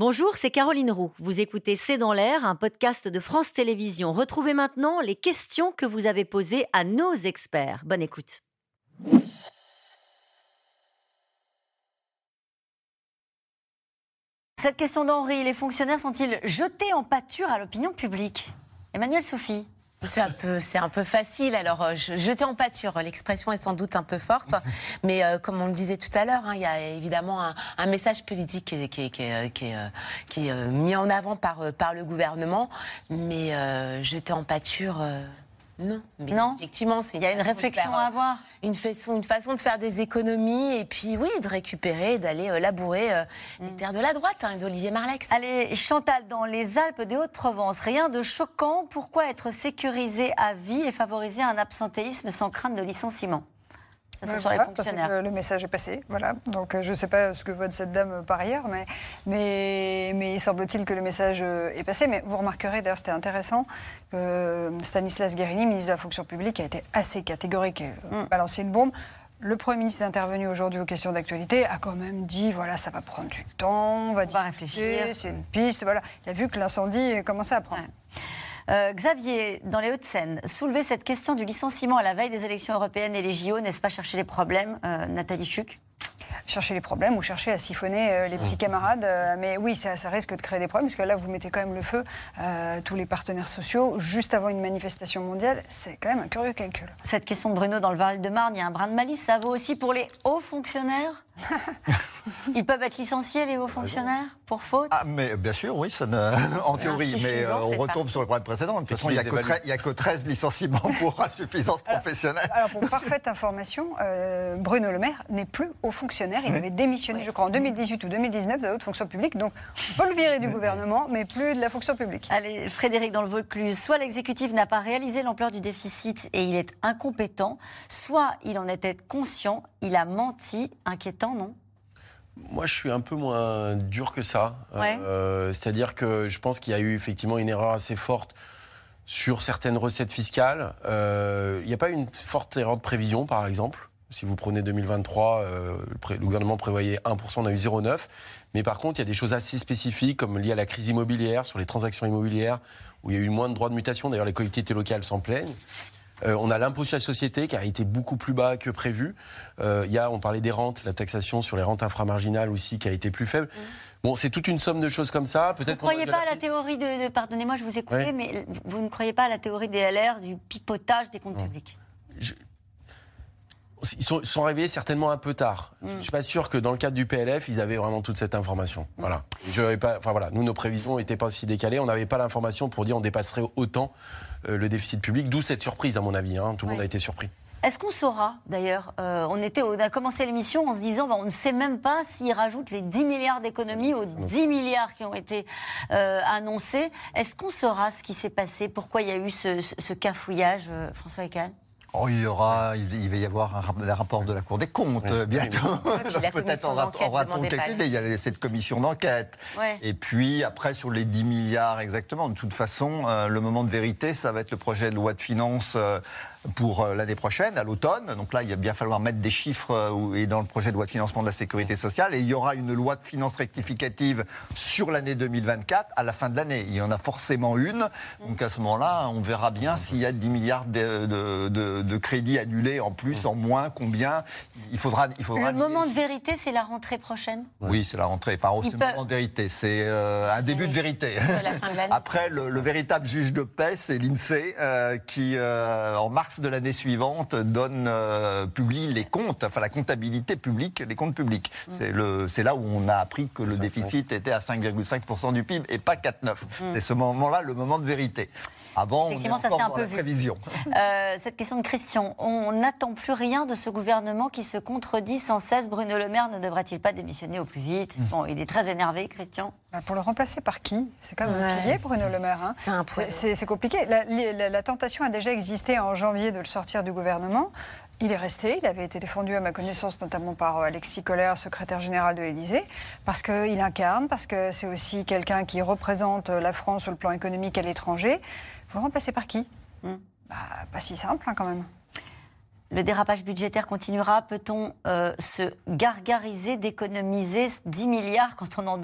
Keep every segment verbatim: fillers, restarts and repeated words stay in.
Bonjour, c'est Caroline Roux. Vous écoutez C'est dans l'air, un podcast de France Télévisions. Retrouvez maintenant les questions que vous avez posées à nos experts. Bonne écoute. Cette question d'Henri, les fonctionnaires sont-ils jetés en pâture à l'opinion publique? Emmanuelle Sophie. C'est un peu, c'est un peu facile. Alors, euh, jeter en pâture, l'expression est sans doute un peu forte, mais euh, comme on le disait tout à l'heure, hein, il y a évidemment un, un message politique qui est, qui est, qui est, qui est, qui est mis en avant par, par le gouvernement, mais euh, jeter en pâture... Euh Non, mais non. Effectivement, c'est il y a une réflexion faire, à avoir. Une façon, une façon de faire des économies et puis oui, de récupérer, d'aller euh, labourer euh, mm. les terres de la droite, hein, d'Olivier Marleix. Allez, Chantal, dans les Alpes de Haute-Provence, rien de choquant. Pourquoi être sécurisé à vie et favoriser un absentéisme sans crainte de licenciement? Ça, c'est ouais, sur voilà, les fonctionnaires. Parce que le message est passé, voilà. Donc euh, je ne sais pas ce que vote cette dame euh, par ailleurs, mais, mais, mais il semble-t-il que le message euh, est passé. Mais vous remarquerez, d'ailleurs c'était intéressant, que euh, Stanislas Guerini, ministre de la fonction publique, a été assez catégorique et euh, mm. balancé une bombe. Le Premier ministre est intervenu aujourd'hui aux questions d'actualité, a quand même dit, voilà, ça va prendre du temps, on va, on va réfléchir, c'est une piste, voilà. Il a vu que l'incendie commençait à prendre. Ouais. Euh, Xavier, dans les Hauts-de-Seine, soulever cette question du licenciement à la veille des élections européennes et les J O, n'est-ce pas chercher les problèmes, euh, Nathalie Chuc? Chercher les problèmes ou chercher à siphonner euh, les petits camarades. Euh, mais oui, ça, ça risque de créer des problèmes, parce que là, vous mettez quand même le feu, euh, tous les partenaires sociaux, juste avant une manifestation mondiale. C'est quand même un curieux calcul. Cette question de Bruno dans le Val-de-Marne, il y a un brin de malice. Ça vaut aussi pour les hauts fonctionnaires? Ils peuvent être licenciés, les hauts fonctionnaires, pour faute? Ah, mais bien sûr, oui, ça ne... en théorie. Mais euh, on retombe sur le problème précédent. De toute façon, il n'y a, a que treize licenciements pour insuffisance professionnelle. Alors, pour parfaite information, euh, Bruno Le Maire n'est plus haut fonctionnaire. Il oui. avait démissionné, oui. je crois, en deux mille dix-huit ou deux mille dix-neuf de la haute fonction publique. Donc, on peut le virer du gouvernement, mais plus de la fonction publique. Allez, Frédéric, dans le Vaucluse, soit l'exécutif n'a pas réalisé l'ampleur du déficit et il est incompétent, soit il en était conscient, il a menti. Inquiétant, non? Moi, je suis un peu moins dur que ça. Ouais. Euh, c'est-à-dire que je pense qu'il y a eu effectivement une erreur assez forte sur certaines recettes fiscales. Euh, il n'y a pas eu une forte erreur de prévision, par exemple. Si vous prenez deux mille vingt-trois, euh, le gouvernement prévoyait un pour cent, on a eu zéro virgule neuf. Mais par contre, il y a des choses assez spécifiques, comme liées à la crise immobilière, sur les transactions immobilières, où il y a eu moins de droits de mutation. D'ailleurs, les collectivités locales s'en plaignent. Euh, on a l'impôt sur la société qui a été beaucoup plus bas que prévu. Euh, il y a, on parlait des rentes, la taxation sur les rentes inframarginales aussi qui a été plus faible. Mmh. Bon, c'est toute une somme de choses comme ça. Peut-être vous ne croyez pas à la théorie de, de pardonnez-moi, je vous écoutais, ouais. mais vous ne croyez pas à la théorie des L R, du pipotage des comptes mmh. publics? je... Ils sont, sont réveillés certainement un peu tard. Mmh. Je ne suis pas sûr que dans le cadre du P L F, ils avaient vraiment toute cette information. Mmh. Voilà. Je pas, enfin voilà, nous, nos prévisions n'étaient pas aussi décalées. On n'avait pas l'information pour dire on dépasserait autant euh, le déficit public. D'où cette surprise, à mon avis. Hein. Tout le ouais. monde a été surpris. Est-ce qu'on saura, d'ailleurs, euh, on, était, on a commencé l'émission en se disant bah, on ne sait même pas s'ils rajoutent les dix milliards d'économies aux dix milliards qui ont été euh, annoncés. Est-ce qu'on saura ce qui s'est passé? Pourquoi il y a eu ce, ce, ce cafouillage, euh, François Heckel? Oh, il y aura, il va y avoir un, un rapport de la Cour des comptes oui, bientôt. Oui, peut-être en ratons quelques idées. Il y a cette commission d'enquête. Ouais. Et puis après sur les dix milliards exactement. De toute façon, euh, le moment de vérité, ça va être le projet de loi de finances. Euh, pour l'année prochaine, à l'automne. Donc là, il va bien falloir mettre des chiffres et dans le projet de loi de financement de la sécurité sociale. Et il y aura une loi de finances rectificative sur l'année deux mille vingt-quatre à la fin de l'année. Il y en a forcément une. Donc à ce moment-là, on verra bien s'il y a dix milliards de, de, de, de crédits annulés en plus, en moins, combien. Il faudra, il faudra le moment de vérité, c'est la rentrée prochaine? Oui, c'est la rentrée. Par contre, c'est peut... le moment de vérité. C'est euh, un début de vérité. De la fin de l'année. Après, le, le véritable juge de paix, c'est l'INSEE euh, qui, euh, en mars de l'année suivante, donne, euh, publie les comptes, enfin la comptabilité publique, les comptes publics. Mmh. C'est, le, c'est là où on a appris que le déficit était à cinq virgule cinq pour cent du P I B et pas quatre virgule neuf. Mmh. C'est ce moment-là, le moment de vérité. Avant, on est encore ça, c'est un dans peu la vu. prévision. Euh, cette question de Christian, on n'attend plus rien de ce gouvernement qui se contredit sans cesse. Bruno Le Maire ne devrait-il pas démissionner au plus vite? mmh. Bon, il est très énervé, Christian. Bah pour le remplacer par qui? C'est quand même ouais. un pilier, Bruno Le Maire. Hein. C'est, un c'est, c'est, c'est compliqué. La, la, la tentation a déjà existé en janvier de le sortir du gouvernement. Il est resté, il avait été défendu à ma connaissance notamment par Alexis Kohler, secrétaire général de l'Élysée, parce qu'il incarne, parce que c'est aussi quelqu'un qui représente la France sur le plan économique à l'étranger. Vous le remplacez par qui? mmh. bah, Pas si simple hein, quand même. Le dérapage budgétaire continuera. Peut-on euh, se gargariser d'économiser dix milliards quand on en doit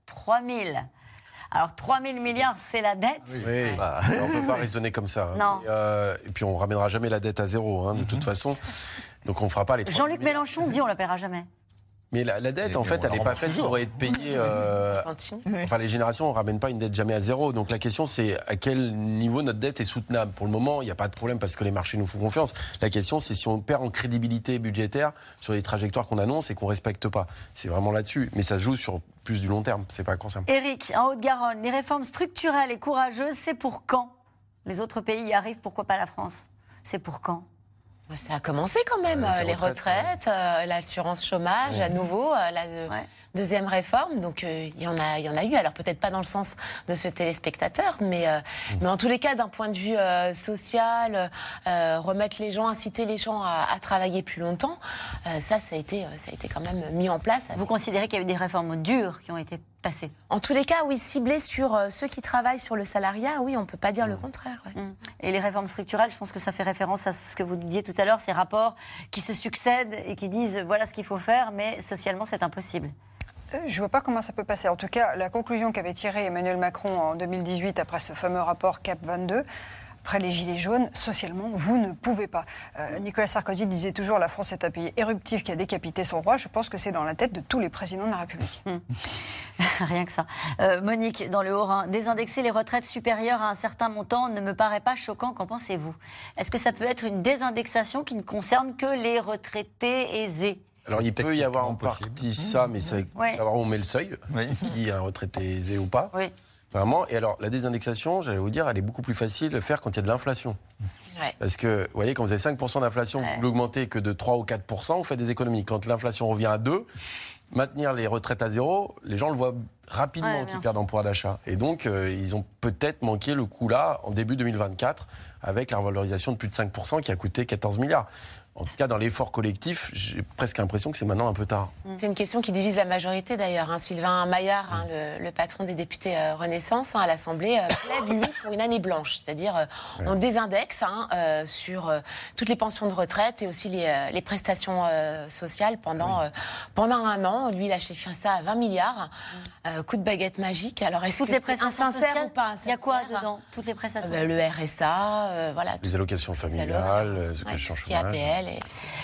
trois mille. Alors, trois mille milliards, c'est la dette. Oui, bah. On ne peut pas raisonner comme ça. Non. Et, euh, et puis, on ne ramènera jamais la dette à zéro, hein, de mm-hmm. toute façon. Donc, on ne fera pas les trois Jean-Luc Mélenchon dit on ne la paiera jamais. Mais la, la dette, et en fait, elle n'est pas faite pour être payée... Euh, enfin, les générations, on ne ramène pas une dette jamais à zéro. Donc, la question, c'est à quel niveau notre dette est soutenable. Pour le moment, il n'y a pas de problème parce que les marchés nous font confiance. La question, c'est si on perd en crédibilité budgétaire sur les trajectoires qu'on annonce et qu'on ne respecte pas. C'est vraiment là-dessus. Mais ça se joue sur plus du long terme. C'est pas conscient. Éric, en Haute-Garonne, les réformes structurelles et courageuses, c'est pour quand? Les autres pays y arrivent, pourquoi pas la France? C'est pour quand? Ça a commencé quand même, euh, les retraites, retraites euh, l'assurance chômage, ouais. à nouveau, euh, la euh, ouais. deuxième réforme. Donc, il euh, y en a, il y en a eu. Alors, peut-être pas dans le sens de ce téléspectateur, mais, euh, mmh. mais en tous les cas, d'un point de vue euh, social, euh, remettre les gens, inciter les gens à, à travailler plus longtemps, euh, ça, ça a, été, ça a été quand même mis en place. Vous considérez qu'il y a eu des réformes dures qui ont été passées? En tous les cas, oui, ciblées sur euh, ceux qui travaillent sur le salariat, oui, on ne peut pas dire mmh. le contraire. Ouais. Mmh. Et les réformes structurelles, je pense que ça fait référence à ce que vous disiez tout à l'heure, ces rapports qui se succèdent et qui disent voilà ce qu'il faut faire, mais socialement, c'est impossible. Je ne vois pas comment ça peut passer. En tout cas, la conclusion qu'avait tirée Emmanuel Macron en deux mille dix-huit après ce fameux rapport CAP vingt-deux, après les Gilets jaunes, socialement, vous ne pouvez pas. Euh, Nicolas Sarkozy disait toujours la France est un pays éruptif qui a décapité son roi. Je pense que c'est dans la tête de tous les présidents de la République. Mmh. Rien que ça. Euh, Monique, dans le Haut-Rhin, désindexer les retraites supérieures à un certain montant ne me paraît pas choquant. Qu'en pensez-vous? Est-ce que ça peut être une désindexation qui ne concerne que les retraités aisés? Alors, il peut y avoir en partie ça, mais c'est oui. savoir où on met le seuil, oui. qui est un retraité aisé ou pas. Oui. Vraiment. Et alors, la désindexation, j'allais vous dire, elle est beaucoup plus facile à faire quand il y a de l'inflation. Ouais. Parce que, vous voyez, quand vous avez cinq pour cent d'inflation, ouais. vous l'augmentez que de trois ou quatre pour cent, vous faites des économies. Quand l'inflation revient à deux, maintenir les retraites à zéro, les gens le voient rapidement ouais, qu'ils perdent en pouvoir d'achat. Et donc, euh, ils ont peut-être manqué le coup là, en début deux mille vingt-quatre, avec la revalorisation de plus de cinq pour cent qui a coûté quatorze milliards. En tout cas, dans l'effort collectif, j'ai presque l'impression que c'est maintenant un peu tard. C'est une question qui divise la majorité d'ailleurs. Hein. Sylvain Maillard, hein, le, le patron des députés euh, Renaissance, hein, à l'Assemblée, euh, plaide, lui, pour une année blanche. C'est-à-dire, euh, ouais. on désindexe hein, euh, sur euh, toutes les pensions de retraite et aussi les, euh, les prestations euh, sociales pendant, oui. euh, pendant un an. Lui, il a chiffré ça à vingt milliards. Euh, coup de baguette magique. Alors, est-ce toutes que les prestations sociales, ou pas il y a quoi dedans? Toutes les prestations euh, Le R S A, euh, voilà. Les allocations familiales, les allocations chômage. Et...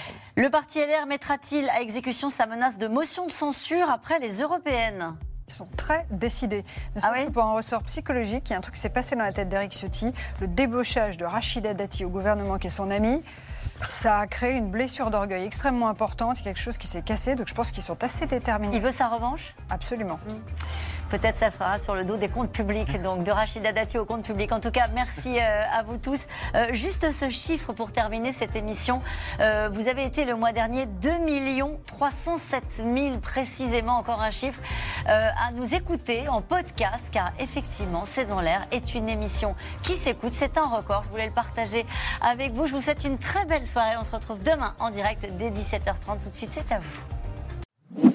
Le parti L R mettra-t-il à exécution sa menace de motion de censure après les européennes? Ils sont très décidés. Ne serait-ce ah oui que pour un ressort psychologique, il y a un truc qui s'est passé dans la tête d'Éric Ciotti, le débauchage de Rachida Dati au gouvernement qui est son ami. Ça a créé une blessure d'orgueil extrêmement importante, quelque chose qui s'est cassé, donc je pense qu'ils sont assez déterminés. Il veut sa revanche? Absolument. Mmh. Peut-être ça fera sur le dos des comptes publics, donc de Rachida Dati aux comptes publics. En tout cas, merci euh, à vous tous. Euh, juste ce chiffre pour terminer cette émission. Euh, vous avez été le mois dernier deux millions trois cent sept mille précisément, encore un chiffre, euh, à nous écouter en podcast, car effectivement, C'est dans l'air est une émission qui s'écoute. C'est un record. Je voulais le partager avec vous. Je vous souhaite une très belle soirée. On se retrouve demain en direct dès dix-sept heures trente. Tout de suite, c'est à vous.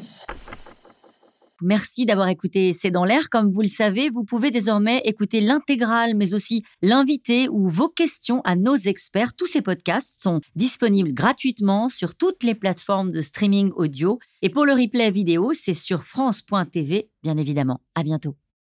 Merci d'avoir écouté C'est dans l'air. Comme vous le savez, vous pouvez désormais écouter l'intégrale, mais aussi l'invité ou vos questions à nos experts. Tous ces podcasts sont disponibles gratuitement sur toutes les plateformes de streaming audio. Et pour le replay vidéo, c'est sur France point T V, bien évidemment. À bientôt.